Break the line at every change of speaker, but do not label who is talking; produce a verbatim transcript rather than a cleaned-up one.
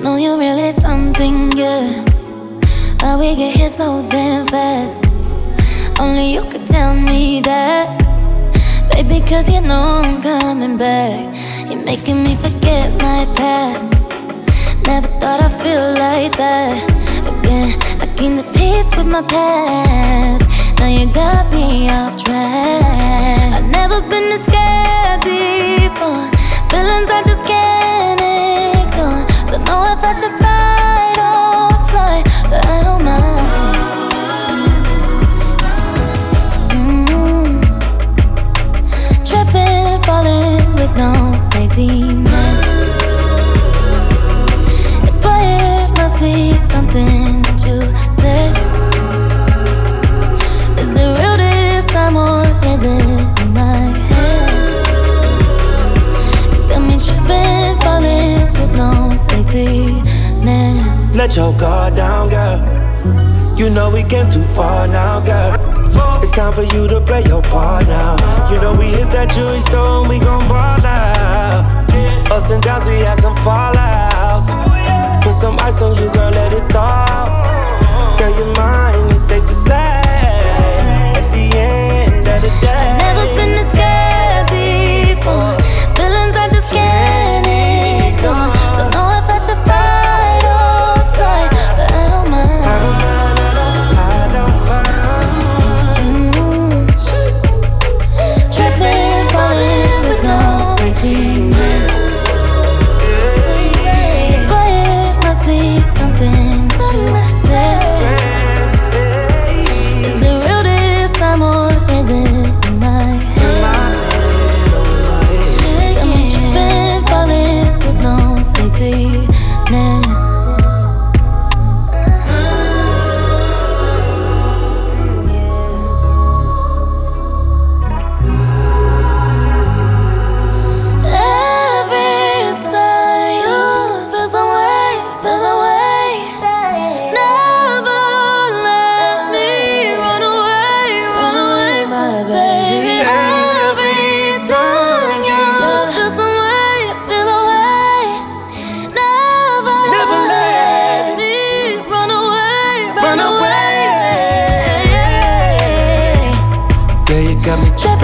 know you're really something, yeah. How we get here so damn fast? Only you could tell me that, baby, cause you know I'm coming back. You're making me forget my past. Never thought I'd feel like that again. I came to peace with my path. Now you got me off track. I've never been this scared before. Feelings I just can't ignore. Don't know if I should fight or fly, but I don't mind. mm-hmm. Tripping, falling with no safety net. Boy, it must be something that you said. Is it real this time or is it in my head? Got me tripping, falling with no safety net.
Let your guard down, girl. You know we came too far now, girl. It's time for you to play your part now. You know we hit that jewelry store and we gon' ball out. Ups and downs, we had some fallouts. Put some ice on you, girl, let it thaw. Girl, you're mine, it's safe to say. At the end of the day,
I've never been this scared before. Feelings I just can't ignore. Don't know if I should fight or fly, but I don't mind.
I don't mind, I don't, I don't mind.
mm-hmm. Tripping, falling with no safety net. Boy, it must be something that you said. Is it real this time or is it in my head? Got me tripping, falling with no safety net. Every time you feel some way, feel some way, never let me run away, run away, my baby. Every time you feel some way, feel a way, never,
Never let
let me run away,
run away. Yeah, you got me tripping.